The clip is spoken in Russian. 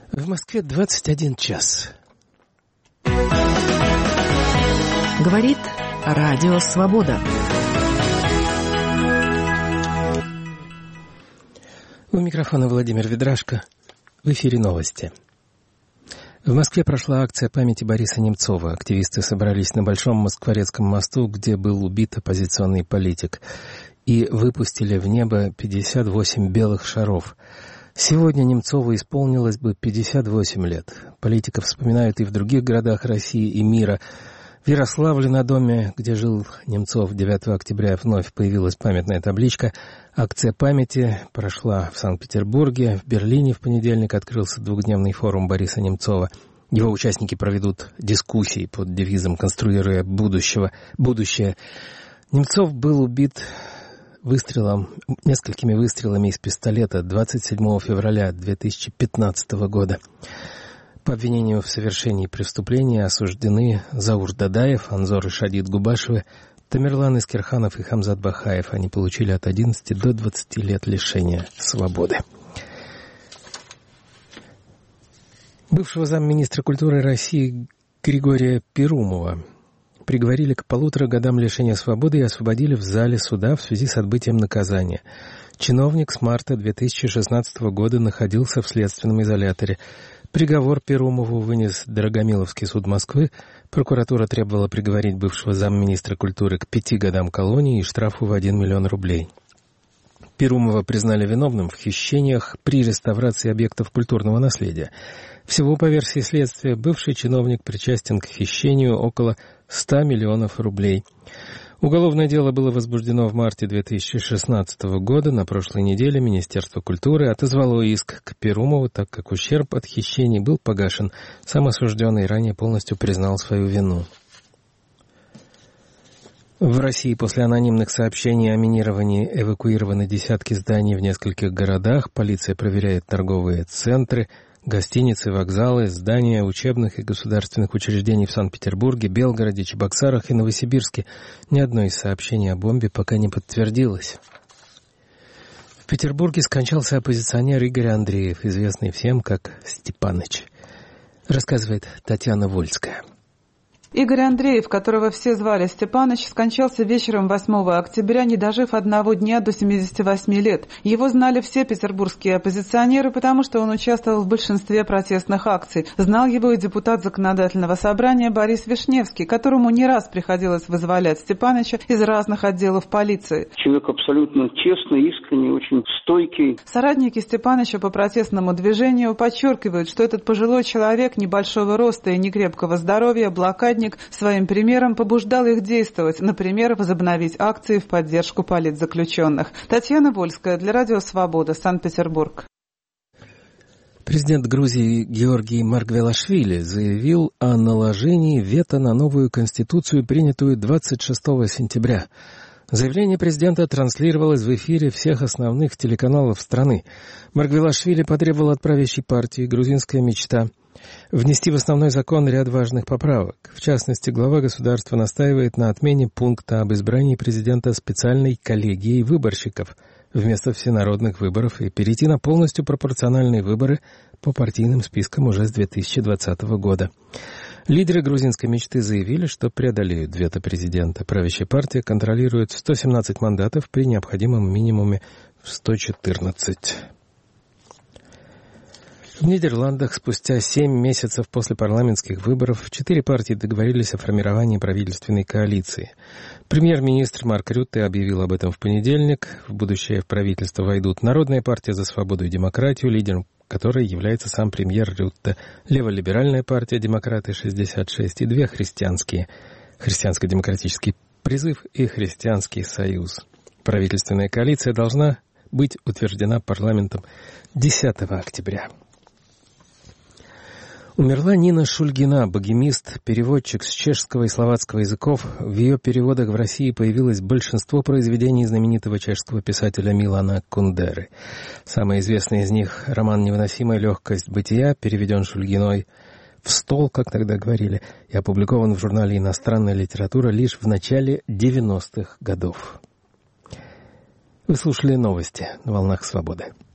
В Москве 21 час. Говорит Радио Свобода. У микрофона Владимир Ведрашко. В эфире новости. В Москве прошла акция памяти Бориса Немцова. Активисты собрались на Большом Москворецком мосту, где был убит оппозиционный политик, и выпустили в небо 58 белых шаров. Сегодня Немцову исполнилось бы 58 лет. Политиков вспоминают и в других городах России и мира. В Ярославле-на-Доме, где жил Немцов, 9 октября вновь появилась памятная табличка. Акция памяти прошла в Санкт-Петербурге. В Берлине в понедельник открылся двухдневный форум Бориса Немцова. Его участники проведут дискуссии под девизом «Конструируя будущее». Немцов был убит несколькими выстрелами из пистолета 27 февраля 2015 года. По обвинению в совершении преступления осуждены Заур Дадаев, Анзор Ишадит Губашевы, Тамерлан Искерханов и Хамзат Бахаев. Они получили от 11 до 20 лет лишения свободы. Бывшего замминистра культуры России Григория Перумова приговорили к 1,5 годам лишения свободы и освободили в зале суда в связи с отбытием наказания. Чиновник с марта 2016 года находился в следственном изоляторе. Приговор Перумову вынес Дорогомиловский суд Москвы. Прокуратура требовала приговорить бывшего замминистра культуры к 5 годам колонии и штрафу в 1 миллион рублей. Перумова признали виновным в хищениях при реставрации объектов культурного наследия. Всего, по версии следствия, бывший чиновник причастен к хищению около 100 миллионов рублей. Уголовное дело было возбуждено в марте 2016 года. На прошлой неделе Министерство культуры отозвало иск к Перумову, так как ущерб от хищений был погашен. Сам осужденный ранее полностью признал свою вину. В России после анонимных сообщений о минировании эвакуированы десятки зданий в нескольких городах. Полиция проверяет торговые центры, гостиницы, вокзалы, здания учебных и государственных учреждений в Санкт-Петербурге, Белгороде, Чебоксарах и Новосибирске. Ни одно из сообщений о бомбе пока не подтвердилось. В Петербурге скончался оппозиционер Игорь Андреев, известный всем как Степаныч. Рассказывает Татьяна Вольская. Игорь Андреев, которого все звали Степаныч, скончался вечером 8 октября, не дожив 1 дня до 78 лет. Его знали все петербургские оппозиционеры, потому что он участвовал в большинстве протестных акций. Знал его и депутат Законодательного собрания Борис Вишневский, которому не раз приходилось вызволять Степаныча из разных отделов полиции. Человек абсолютно честный, искренний, очень стойкий. Соратники Степаныча по протестному движению подчеркивают, что этот пожилой человек небольшого роста и некрепкого здоровья, блокадник, своим примером побуждал их действовать, например, возобновить акции в поддержку политзаключенных. Татьяна Вольская для Радио Свобода, Санкт-Петербург. Президент Грузии Георгий Маргвелашвили заявил о наложении вето на новую конституцию, принятую 26 сентября. Заявление президента транслировалось в эфире всех основных телеканалов страны. Маргвелашвили потребовал от правящей партии «Грузинская мечта» внести в основной закон ряд важных поправок. В частности, глава государства настаивает на отмене пункта об избрании президента специальной коллегией выборщиков вместо всенародных выборов и перейти на полностью пропорциональные выборы по партийным спискам уже с 2020 года. Лидеры грузинской мечты заявили, что преодолеют вето президента. Правящая партия контролирует 117 мандатов при необходимом минимуме в 114. В Нидерландах спустя 7 месяцев после парламентских выборов 4 партии договорились о формировании правительственной коалиции. Премьер-министр Марк Рютте объявил об этом в понедельник. В будущее в правительство войдут Народная партия за свободу и демократию, лидером которой является сам премьер Рютте, Леволиберальная партия «Демократы-66» и 2 христианские – Христианско-демократический призыв и Христианский союз. Правительственная коалиция должна быть утверждена парламентом 10 октября. Умерла Нина Шульгина, богемист, переводчик с чешского и словацкого языков. В ее переводах в России появилось большинство произведений знаменитого чешского писателя Милана Кундеры. Самый известный из них — роман «Невыносимая легкость бытия», переведен Шульгиной в стол, как тогда говорили, и опубликован в журнале «Иностранная литература» лишь в начале 90-х годов. Вы слушали новости на «Волнах Свободы».